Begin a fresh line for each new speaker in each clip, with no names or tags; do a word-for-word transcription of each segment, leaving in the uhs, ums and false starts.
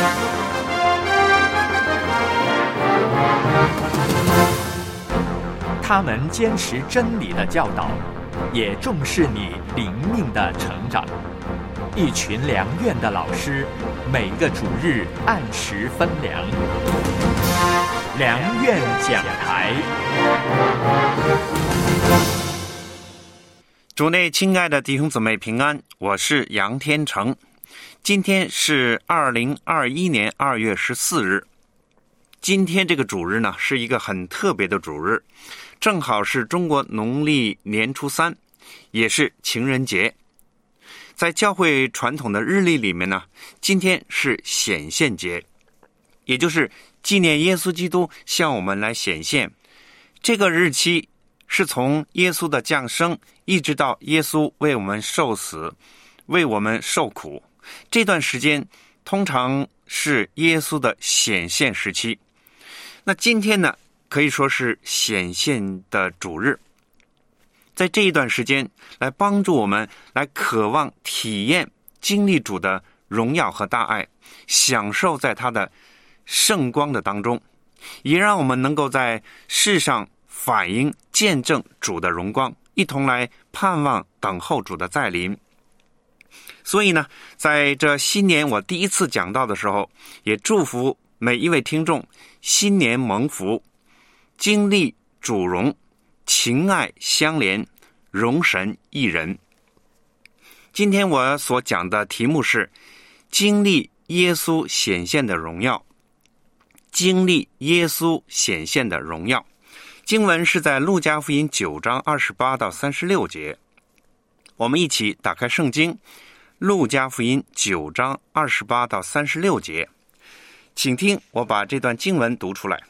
他们坚持真理的教导，也重视你灵命的成长。一群良院的老师，每个主日按时分粮。良院讲台。
主内亲爱的弟兄姊妹平安，我是杨天成。今天是二零二一年二月十四日。今天这个主日呢，是一个很特别的主日，正好是中国农历年初三，也是情人节。在教会传统的日历里面呢，今天是显现节，也就是纪念耶稣基督向我们来显现。这个日期是从耶稣的降生一直到耶稣为我们受死，为我们受苦，这段时间通常是耶稣的显现时期。那今天呢，可以说是显现的主日，在这一段时间来帮助我们来渴望体验经历主的荣耀和大爱，享受在他的圣光的当中，也让我们能够在世上反映见证主的荣光，一同来盼望等候主的再临。所以呢，在这新年我第一次讲道的时候，也祝福每一位听众新年蒙福，经历主荣，情爱相连，荣神益人。今天我所讲的题目是经历耶稣显现的荣耀。经历耶稣显现的荣耀，经文是在路加福音九章二十八到三十六节。我们一起打开圣经，路加福音九章二十八到三十六节，请听我把这段经文读出来。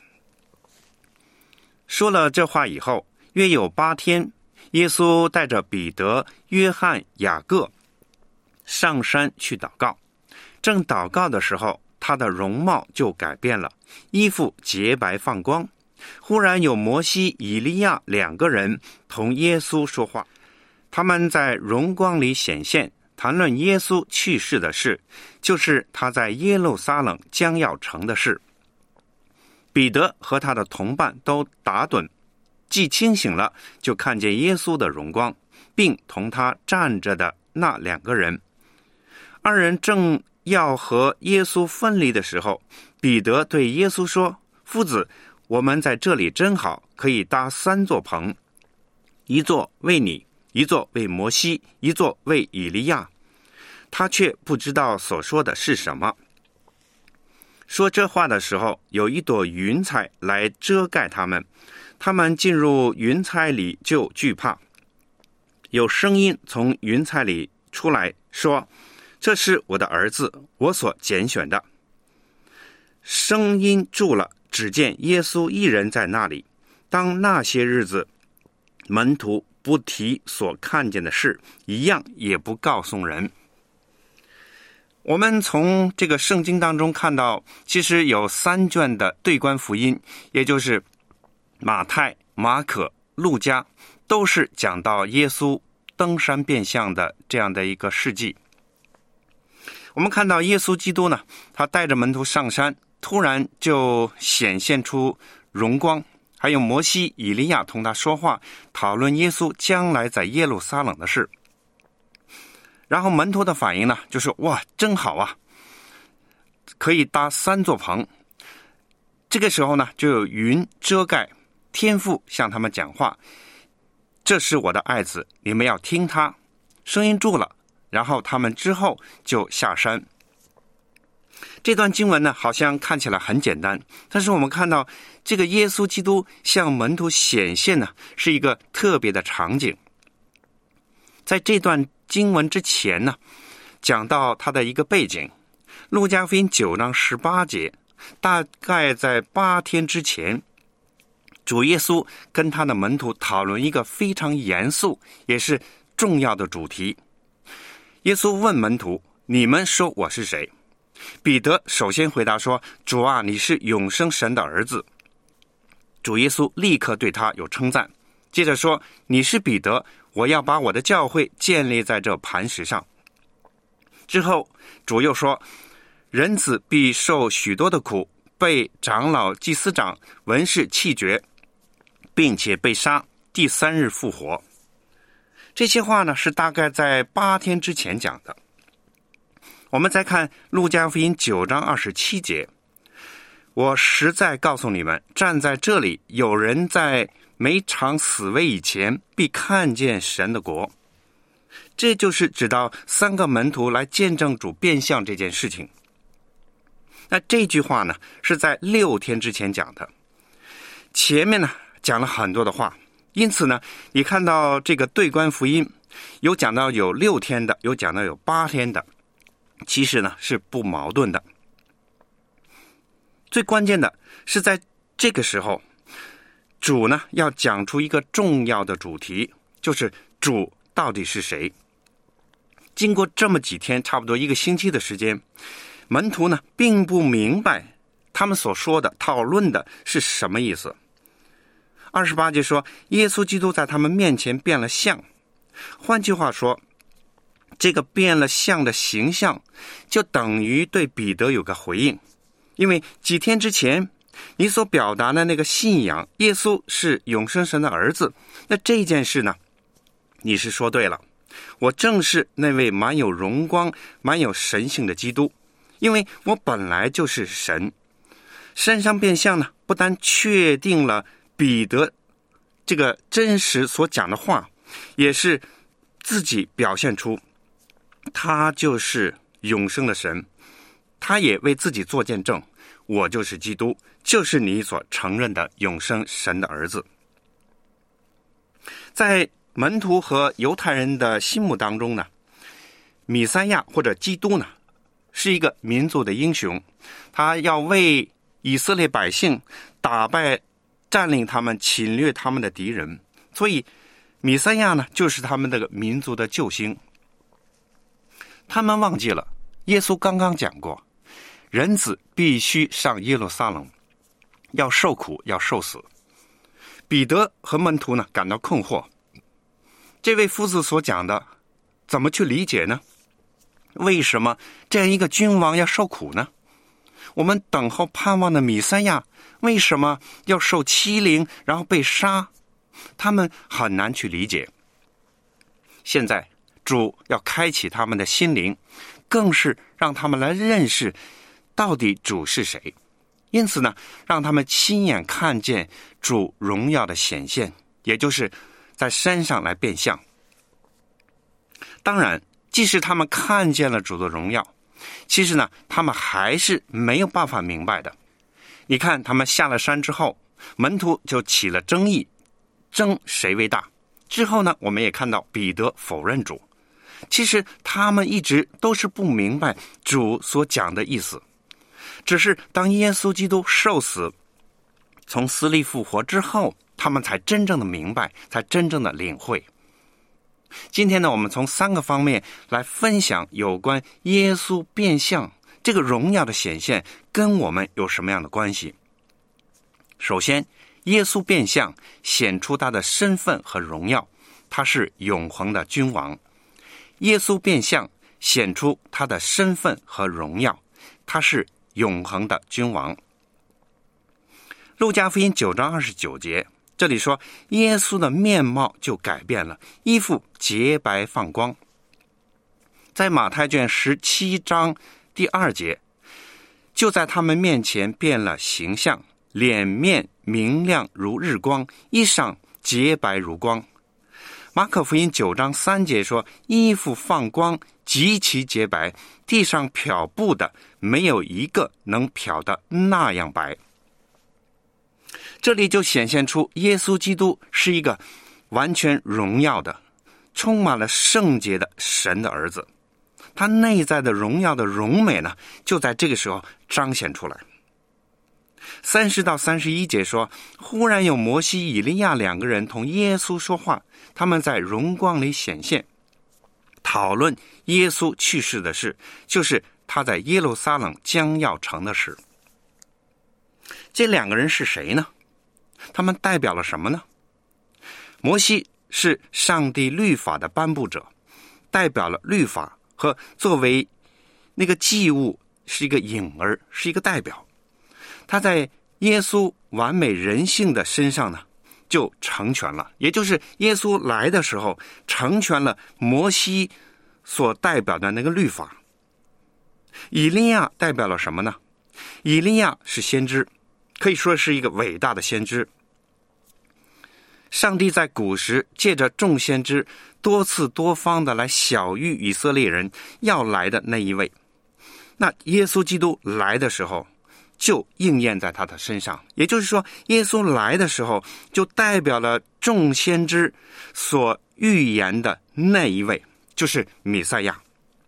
说了这话以后，约有八天，耶稣带着彼得、约翰、雅各上山去祷告。正祷告的时候，他的容貌就改变了，衣服洁白放光。忽然有摩西、以利亚两个人同耶稣说话，他们在荣光里显现，谈论耶稣去世的事，就是他在耶路撒冷将要成的事。彼得和他的同伴都打盹，既清醒了，就看见耶稣的荣光，并同他站着的那两个人。二人正要和耶稣分离的时候，彼得对耶稣说：夫子，我们在这里真好，可以搭三座棚，一座为你，一座为摩西，一座为以利亚。他却不知道所说的是什么。说这话的时候，有一朵云彩来遮盖他们，他们进入云彩里就惧怕。有声音从云彩里出来说：这是我的儿子，我所拣选的。声音住了，只见耶稣一人在那里。当那些日子，门徒不提所看见的事，一样也不告诉人。我们从这个圣经当中看到，其实有三卷的对观福音，也就是马太、马可、路加，都是讲到耶稣登山变相的这样的一个事迹。我们看到耶稣基督呢，他带着门徒上山，突然就显现出荣光，还有摩西、以利亚同他说话，讨论耶稣将来在耶路撒冷的事。然后门徒的反应呢，就是哇，真好啊，可以搭三座棚。这个时候呢，就有云遮盖，天父向他们讲话：这是我的爱子，你们要听他。声音住了，然后他们之后就下山。这段经文呢，好像看起来很简单，但是我们看到这个耶稣基督向门徒显现呢，是一个特别的场景。在这段经文之前呢，讲到他的一个背景。路加福音九章十八节，大概在八天之前，主耶稣跟他的门徒讨论一个非常严肃也是重要的主题。耶稣问门徒：你们说我是谁？彼得首先回答说：主啊，你是永生神的儿子。主耶稣立刻对他有称赞，接着说：你是彼得，我要把我的教会建立在这磐石上。之后主又说： 人子必受许多的苦，被长老、祭司长、文士弃绝，并且被杀，第三日复活。这些话呢，是大概在八天之前讲的。我们再看路加福音九章二十七节，我实在告诉你们，站在这里，有人在没尝死味以前，必看见神的国。这就是指到三个门徒来见证主变相这件事情。那这句话呢，是在六天之前讲的。前面呢讲了很多的话，因此呢，你看到这个对观福音，有讲到有六天的，有讲到有八天的，其实呢是不矛盾的。最关键的是在这个时候，主呢要讲出一个重要的主题，就是主到底是谁。经过这么几天，差不多一个星期的时间，门徒呢并不明白他们所说的讨论的是什么意思。二十八节说，耶稣基督在他们面前变了相。换句话说，这个变了相的形象就等于对彼得有个回应。因为几天之前你所表达的那个信仰，耶稣是永生神的儿子，那这件事呢，你是说对了，我正是那位满有荣光满有神性的基督，因为我本来就是神。身上变相呢，不但确定了彼得这个真实所讲的话，也是自己表现出他就是永生的神，他也为自己做见证，我就是基督，就是你所承认的永生神的儿子。在门徒和犹太人的心目当中呢，弥赛亚或者基督呢，是一个民族的英雄，他要为以色列百姓打败占领他们侵略他们的敌人，所以弥赛亚呢就是他们这个民族的救星。他们忘记了耶稣刚刚讲过，人子必须上耶路撒冷，要受苦，要受死。彼得和门徒呢感到困惑，这位夫子所讲的怎么去理解呢？为什么这样一个君王要受苦呢？我们等候盼望的弥赛亚为什么要受欺凌然后被杀？他们很难去理解。现在主要开启他们的心灵，更是让他们来认识到底主是谁。因此呢，让他们亲眼看见主荣耀的显现，也就是在山上来变相。当然，即使他们看见了主的荣耀，其实呢，他们还是没有办法明白的。你看，他们下了山之后，门徒就起了争议，争谁为大。之后呢，我们也看到彼得否认主。其实他们一直都是不明白主所讲的意思，只是当耶稣基督受死，从死里复活之后，他们才真正的明白，才真正的领会。今天呢，我们从三个方面来分享有关耶稣变相这个荣耀的显现跟我们有什么样的关系。首先，耶稣变相显出他的身份和荣耀，他是永恒的君王。耶稣变相显出他的身份和荣耀，他是永恒的君王。路加福音九章二十九节，这里说耶稣的面貌就改变了，衣服洁白放光。在马太卷十七章第二节，就在他们面前变了形象，脸面明亮如日光，衣裳洁白如光。马可福音九章三节说，衣服放光，极其洁白，地上漂布的没有一个能漂得那样白。这里就显现出耶稣基督是一个完全荣耀的、充满了圣洁的神的儿子。他内在的荣耀的荣美呢，就在这个时候彰显出来。三十到三十一节说，忽然有摩西、以利亚两个人同耶稣说话，他们在荣光里显现，讨论耶稣去世的事，就是他在耶路撒冷将要成的事。这两个人是谁呢？他们代表了什么呢？摩西是上帝律法的颁布者，代表了律法和作为那个祭物是一个影儿，是一个代表。他在耶稣完美人性的身上呢，就成全了，也就是耶稣来的时候，成全了摩西所代表的那个律法。以利亚代表了什么呢？以利亚是先知，可以说是一个伟大的先知。上帝在古时借着众先知多次多方的来晓谕以色列人要来的那一位。那耶稣基督来的时候就应验在他的身上，也就是说耶稣来的时候就代表了众先知所预言的那一位，就是弥赛亚。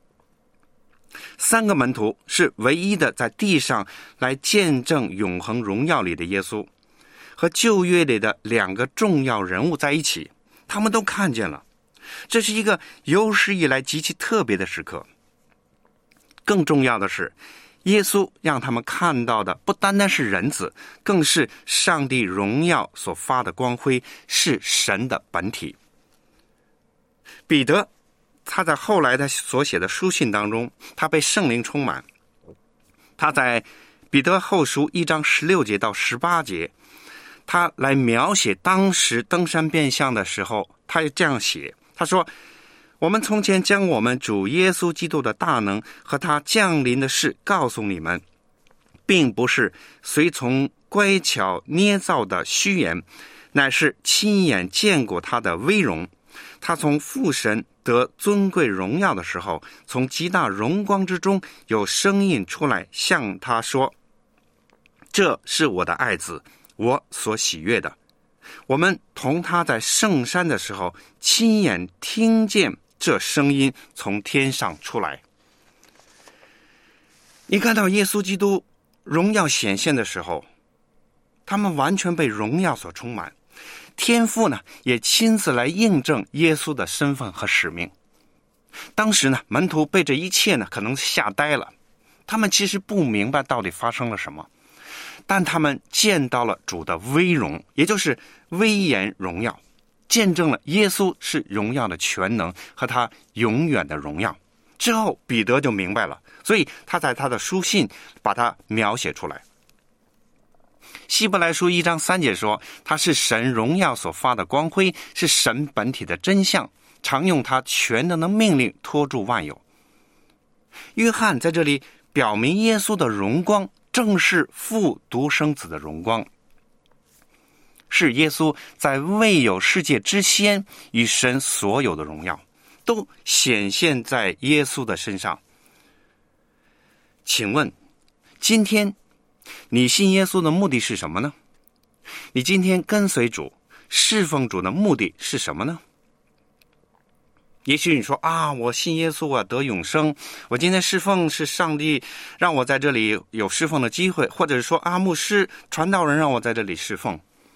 三个门徒是唯一的在地上来见证永恒荣耀里的耶稣，和旧约里的两个重要人物在一起，他们都看见了。这是一个有史以来极其特别的时刻。更重要的是，耶稣让他们看到的不单单是人子，更是上帝荣耀所发的光辉，是神的本体。彼得他在后来他所写的书信当中，他被圣灵充满。他在彼得后书一章十六节到十八节，他来描写当时登山变相的时候，他这样写，他说：我们从前将我们主耶稣基督的大能和他降临的事告诉你们，并不是随从乖巧捏造的虚言，乃是亲眼见过他的威荣。他从父神得尊贵荣耀的时候，从极大荣光之中有声音出来，向他说：这是我的爱子，我所喜悦的。我们同他在圣山的时候，亲眼听见这声音从天上出来。你看到耶稣基督荣耀显现的时候，他们完全被荣耀所充满。天父呢，也亲自来印证耶稣的身份和使命。当时呢，门徒被这一切呢，可能吓呆了。他们其实不明白到底发生了什么，但他们见到了主的威荣，也就是威严荣耀，见证了耶稣是荣耀的全能和他永远的荣耀。之后彼得就明白了，所以他在他的书信把它描写出来。希伯来书一章三节说，他是神荣耀所发的光辉，是神本体的真相，常用他全能的命令托住万有。约翰在这里表明耶稣的荣光正是父独生子的荣光，是耶稣在未有世界之先与神所有的荣耀都显现在耶稣的身上。请问今天你信耶稣的目的是什么呢？你今天跟随主侍奉主的目的是什么呢？也许你说啊，我信耶稣啊，得永生，我今天侍奉是上帝让我在这里有侍奉的机会，或者是说啊，牧师传道人让我在这里侍奉。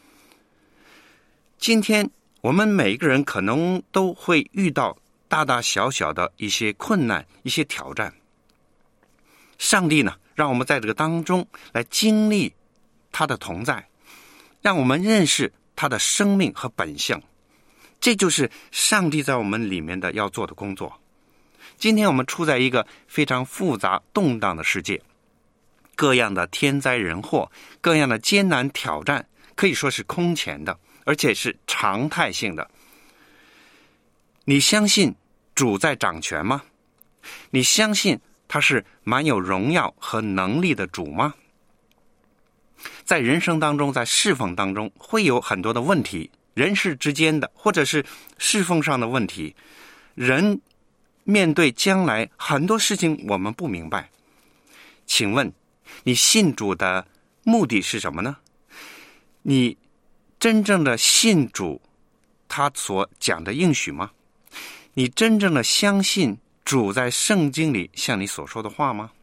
今天我们每一个人可能都会遇到大大小小的一些困难，一些挑战。上帝呢，让我们在这个当中来经历他的同在，让我们认识他的生命和本性。这就是上帝在我们里面的要做的工作。今天我们处在一个非常复杂动荡的世界，各样的天灾人祸，各样的艰难挑战，可以说是空前的，而且是常态性的。你相信主在掌权吗？你相信他是满有荣耀和能力的主吗？在人生当中，在侍奉当中，会有很多的问题，人事之间的，或者是侍奉上的问题。人面对将来很多事情我们不明白。请问你信主的目的是什么呢？你真正的信主他所讲的应许吗？你真正的相信主在圣经里向你所说的话吗？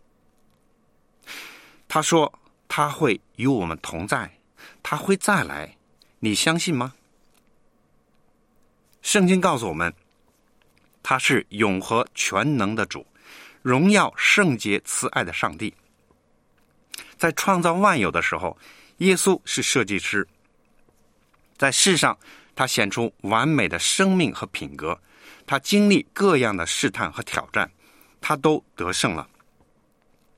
他说他会与我们同在，他会再来，你相信吗？圣经告诉我们，他是永和全能的主，荣耀圣洁慈爱的上帝。在创造万有的时候，耶稣是设计师，在世上他显出完美的生命和品格，他经历各样的试探和挑战，他都得胜了。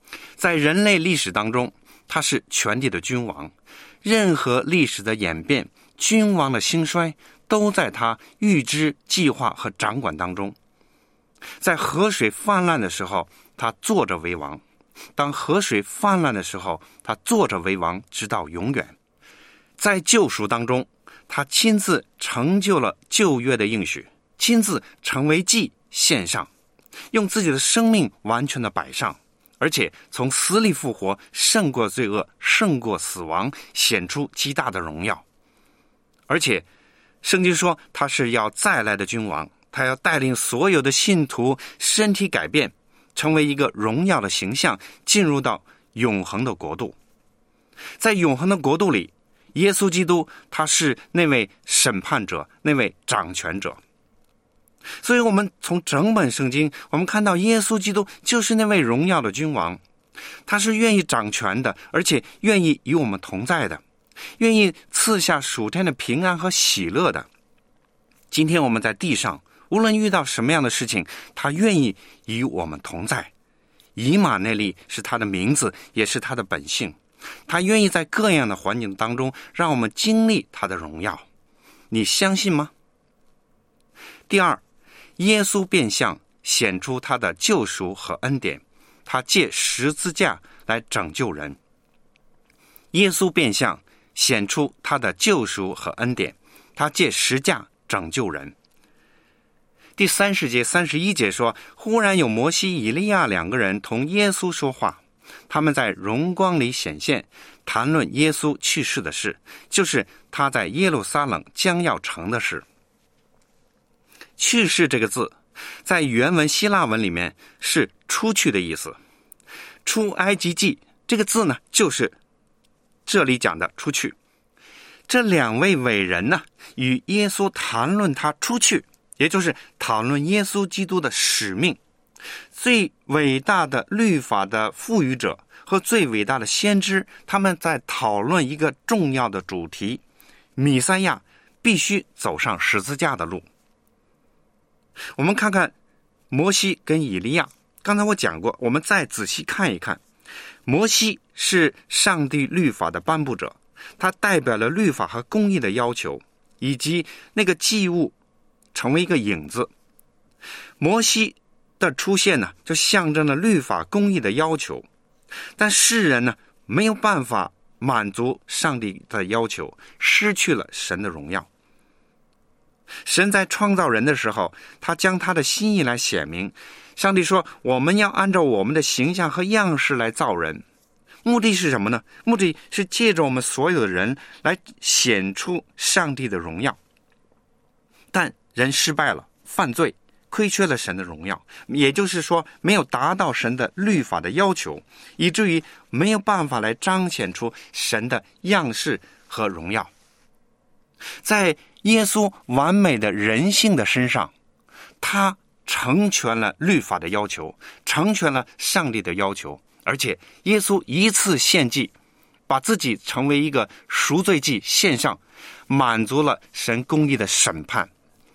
在人类历史当中，他是全地的君王，任何历史的演变，君王的兴衰都在他预知、计划和掌管当中。在河水泛滥的时候，他坐着为王；当河水泛滥的时候，他坐着为王，直到永远。在救赎当中，他亲自成就了旧约的应许，亲自成为祭献上，用自己的生命完全的摆上，而且从死里复活，胜过罪恶，胜过死亡，显出极大的荣耀。而且圣经说他是要再来的君王，他要带领所有的信徒身体改变，成为一个荣耀的形象，进入到永恒的国度。在永恒的国度里，耶稣基督他是那位审判者，那位掌权者。所以我们从整本圣经，我们看到耶稣基督就是那位荣耀的君王，他是愿意掌权的，而且愿意与我们同在的，愿意赐下属天的平安和喜乐的。今天我们在地上，无论遇到什么样的事情，他愿意与我们同在。以马内利是他的名字，也是他的本性。他愿意在各样的环境当中，让我们经历他的荣耀。你相信吗？第二，耶稣变相显出他的救赎和恩典，他借十字架来拯救人。耶稣变相显出他的救赎和恩典，他借十架拯救人。第三十节三十一节说，忽然有摩西、以利亚两个人同耶稣说话，他们在荣光里显现，谈论耶稣去世的事，就是他在耶路撒冷将要成的事。去世这个字在原文希腊文里面是出去的意思。出埃及记这个字呢，就是这里讲的出去。这两位伟人呢，与耶稣谈论他出去，也就是讨论耶稣基督的使命。最伟大的律法的赋予者和最伟大的先知，他们在讨论一个重要的主题：弥赛亚必须走上十字架的路。我们看看摩西跟以利亚，刚才我讲过，我们再仔细看一看。摩西是上帝律法的颁布者，他代表了律法和公义的要求，以及那个祭物成为一个影子。摩西的出现呢，就象征了律法公义的要求，但世人呢，没有办法满足上帝的要求，失去了神的荣耀。神在创造人的时候，他将他的心意来显明。上帝说，我们要按照我们的形象和样式来造人。目的是什么呢？目的是借着我们所有的人来显出上帝的荣耀。但人失败了，犯罪，亏缺了神的荣耀，也就是说没有达到神的律法的要求，以至于没有办法来彰显出神的样式和荣耀。在耶稣完美的人性的身上，他成全了律法的要求，成全了上帝的要求，而且耶稣一次献祭，把自己成为一个赎罪祭献上，满足了神公义的审判。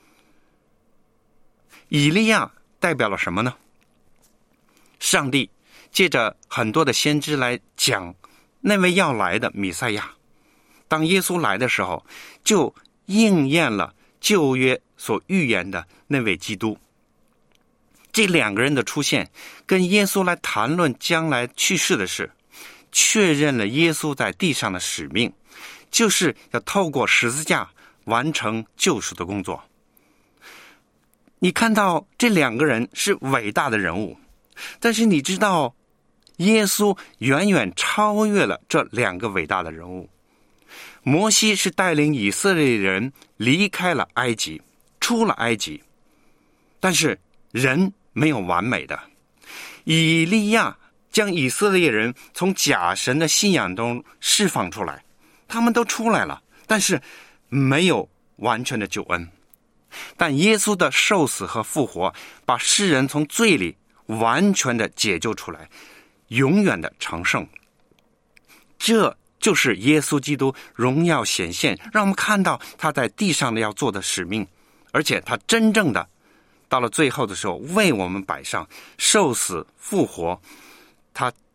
以利亚代表了什么呢？上帝借着很多的先知来讲那位要来的弥赛亚，当耶稣来的时候，就应验了旧约所预言的那位基督。这两个人的出现，跟耶稣来谈论将来去世的事，确认了耶稣在地上的使命，就是要透过十字架完成救赎的工作。你看到这两个人是伟大的人物，但是你知道耶稣远远超越了这两个伟大的人物。摩西是带领以色列人离开了埃及，出了埃及，但是人没有完美的。以利亚将以色列人从假神的信仰中释放出来，他们都出来了，但是没有完全的救恩。但耶稣的受死和复活，把世人从罪里完全的解救出来，永远的成圣。这就是耶稣基督荣耀显现，让我们看到他在地上的要做的使命，而且他真正的到了最后的时候为我们摆上受死复活，他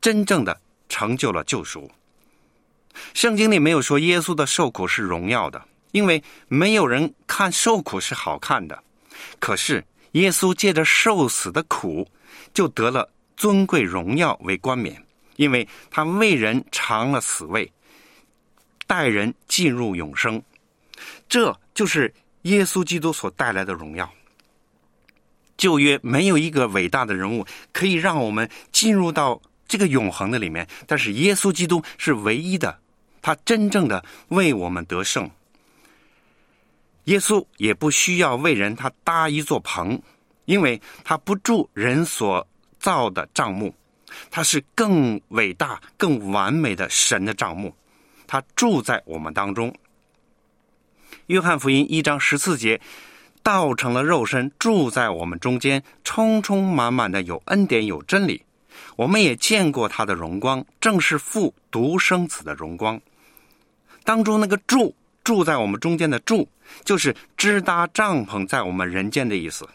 真正的成就了救赎。圣经里没有说耶稣的受苦是荣耀的，因为没有人看受苦是好看的。可是耶稣借着受死的苦，就得了尊贵荣耀为冠冕，因为他为人尝了死味，带人进入永生。这就是耶稣基督所带来的荣耀。旧约没有一个伟大的人物可以让我们进入到这个永恒的里面，但是耶稣基督是唯一的，他真正的为我们得胜。耶稣也不需要为人他搭一座棚，因为他不住人所造的帐幕，他是更伟大更完美的神的帐幕，他住在我们当中。约翰福音一章十四节，道成了肉身，住在我们中间，充充满满的有恩典有真理。我们也见过他的荣光，正是父独生子的荣光。当中那个住，住在我们中间的住，就是支搭帐篷在我们人间的意思。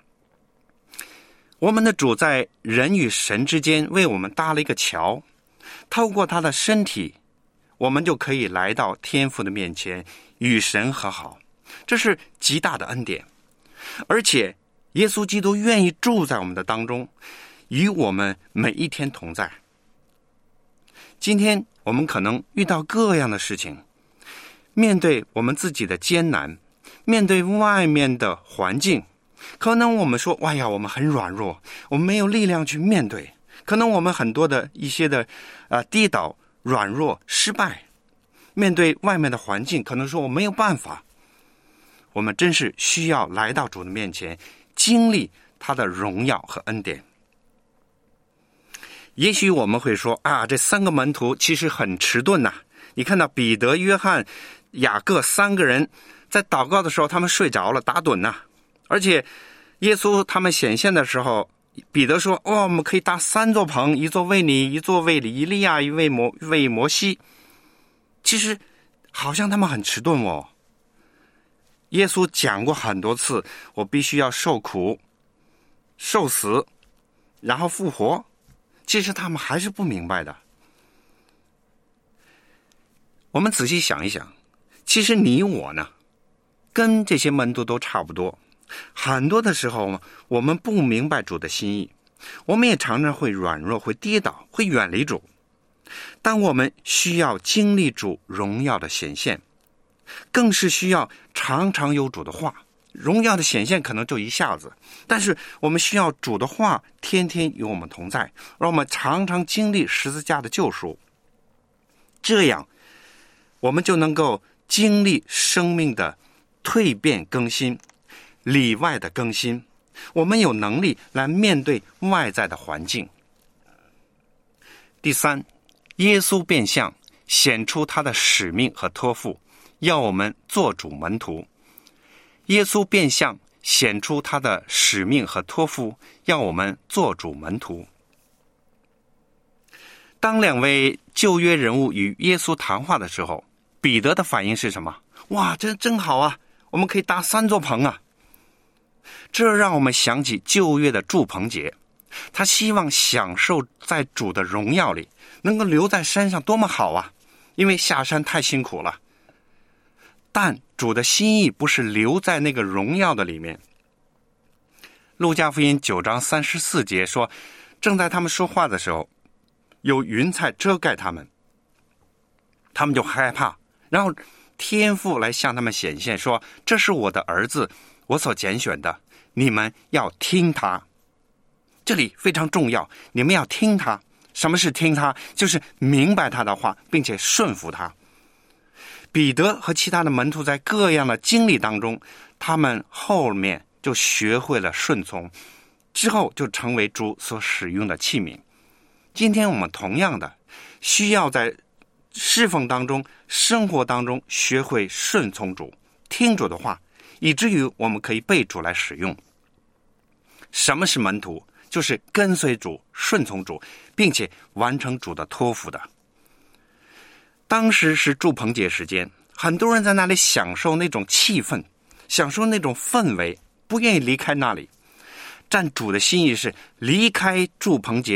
我们的主在人与神之间为我们搭了一个桥，透过他的身体，我们就可以来到天父的面前，与神和好。这是极大的恩典，而且耶稣基督愿意住在我们的当中，与我们每一天同在。今天我们可能遇到各样的事情，面对我们自己的艰难，面对外面的环境，可能我们说哎呀我们很软弱，我们没有力量去面对，可能我们很多的一些的、呃、跌倒软弱失败，面对外面的环境可能说我没有办法。我们真是需要来到主的面前，经历他的荣耀和恩典。也许我们会说啊，这三个门徒其实很迟钝呐、啊。你看到彼得、约翰、雅各三个人在祷告的时候，他们睡着了，打盹呐、啊。而且耶稣他们显现的时候，彼得说：“哦，我们可以搭三座棚，一座为你，一座为以利亚，一位摩为摩西。”其实好像他们很迟钝哦。耶稣讲过很多次，我必须要受苦、受死，然后复活。其实他们还是不明白的。我们仔细想一想，其实你我呢，跟这些门徒都差不多。很多的时候，我们不明白主的心意，我们也常常会软弱，会跌倒，会远离主。但我们需要经历主荣耀的显现，更是需要常常有主的话。荣耀的显现可能就一下子，但是我们需要主的话天天与我们同在，让我们常常经历十字架的救赎。这样我们就能够经历生命的蜕变更新，里外的更新，我们有能力来面对外在的环境。第三，耶稣变相显出他的使命和托付，要我们做主门徒。耶稣变相显出他的使命和托付，要我们做主门徒。当两位旧约人物与耶稣谈话的时候，彼得的反应是什么？哇，这真好啊，我们可以搭三座棚啊。这让我们想起旧约的住棚节，他希望享受在主的荣耀里，能够留在山上多么好啊，因为下山太辛苦了。但主的心意不是留在那个荣耀的里面。路加福音九章三十四节说，正在他们说话的时候，有云彩遮盖他们，他们就害怕，然后天父来向他们显现说，这是我的儿子，我所拣选的，你们要听他。这里非常重要，你们要听他。什么是听他？就是明白他的话，并且顺服他。彼得和其他的门徒在各样的经历当中，他们后面就学会了顺从，之后就成为主所使用的器皿。今天我们同样的需要在侍奉当中、生活当中学会顺从主，听主的话，以至于我们可以被主来使用。什么是门徒？就是跟随主、顺从主，并且完成主的托付的。当时是住棚节时间，很多人在那里享受那种气氛，享受那种氛围，不愿意离开那里。但主的心意是离开住棚节，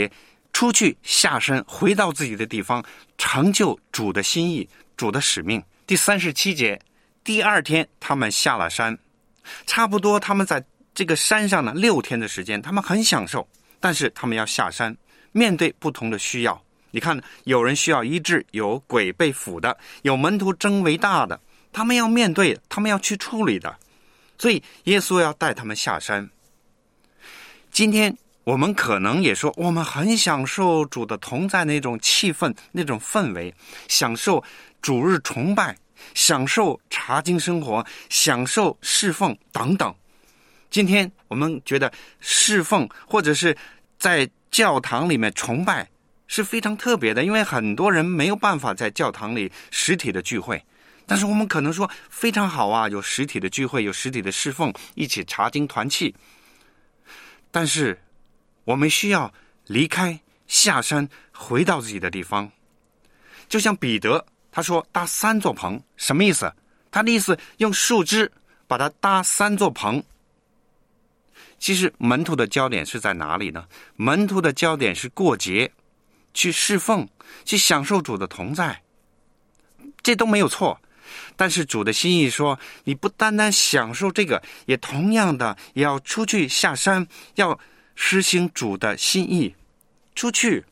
出去下山，回到自己的地方，成就主的心意，主的使命。第三十七节，第二天他们下了山，差不多他们在这个山上呢六天的时间，他们很享受，但是他们要下山，面对不同的需要。你看，有人需要医治，有鬼被附的，有门徒争为大的，他们要面对，他们要去处理的。所以耶稣要带他们下山。今天我们可能也说，我们很享受主的同在那种气氛，那种氛围，享受主日崇拜，享受查经生活，享受侍奉等等。今天我们觉得侍奉或者是在教堂里面崇拜是非常特别的，因为很多人没有办法在教堂里实体的聚会。但是我们可能说非常好啊，有实体的聚会，有实体的侍奉，一起查经团契。但是我们需要离开，下山，回到自己的地方。就像彼得他说搭三座棚，什么意思？他的意思用树枝把它搭三座棚。其实门徒的焦点是在哪里呢？门徒的焦点是过节，去侍奉，去享受主的同在，这都没有错。但是主的心意说，你不单单享受这个，也同样的也要出去下山，要实行主的心意，出去。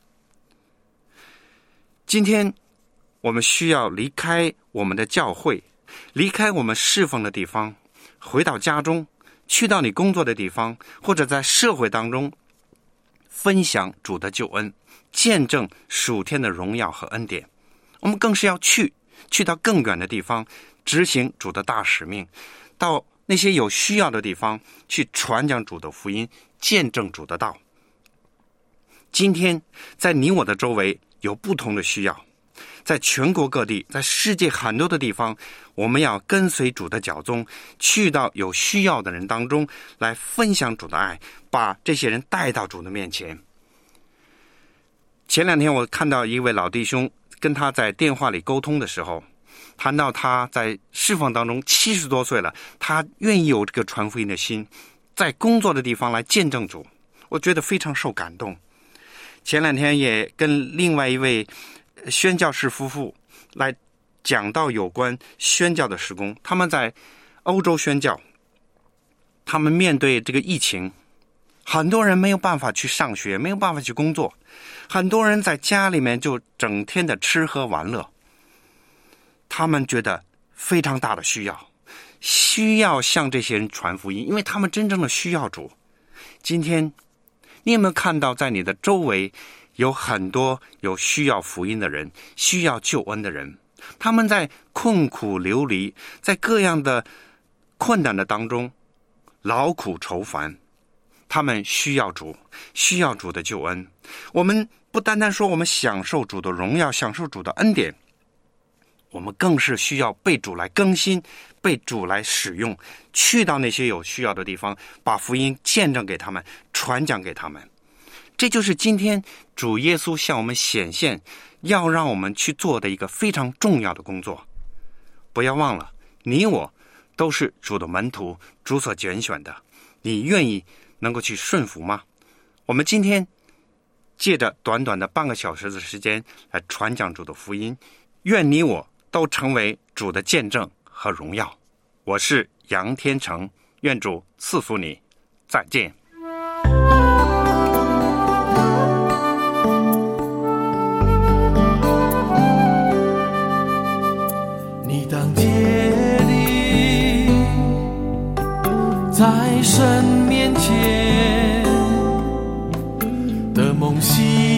今天我们需要离开我们的教会，离开我们侍奉的地方，回到家中，去到你工作的地方，或者在社会当中分享主的救恩，见证属天的荣耀和恩典。我们更是要去去到更远的地方，执行主的大使命，到那些有需要的地方去传讲主的福音，见证主的道。今天在你我的周围有不同的需要，在全国各地，在世界很多的地方，我们要跟随主的脚踪，去到有需要的人当中来分享主的爱，把这些人带到主的面前。前两天我看到一位老弟兄，跟他在电话里沟通的时候，谈到他在侍奉当中七十多岁了，他愿意有这个传福音的心，在工作的地方来见证主，我觉得非常受感动。前两天也跟另外一位宣教士夫妇来讲到有关宣教的事工，他们在欧洲宣教，他们面对这个疫情，很多人没有办法去上学，没有办法去工作，很多人在家里面就整天的吃喝玩乐，他们觉得非常大的需要，需要向这些人传福音，因为他们真正的需要主。今天你有没有看到在你的周围有很多有需要福音的人，需要救恩的人，他们在困苦流离，在各样的困难的当中劳苦愁烦，他们需要主，需要主的救恩。我们不单单说我们享受主的荣耀，享受主的恩典，我们更是需要被主来更新，被主来使用，去到那些有需要的地方，把福音见证给他们，传讲给他们。这就是今天主耶稣向我们显现，要让我们去做的一个非常重要的工作。不要忘了，你我都是主的门徒，主所拣选的，你愿意能够去顺服吗？我们今天借着短短的半个小时的时间来传讲主的福音，愿你我都成为主的见证和荣耀。我是杨天成，愿主赐福你，再见。
你当竭力在神面前的梦想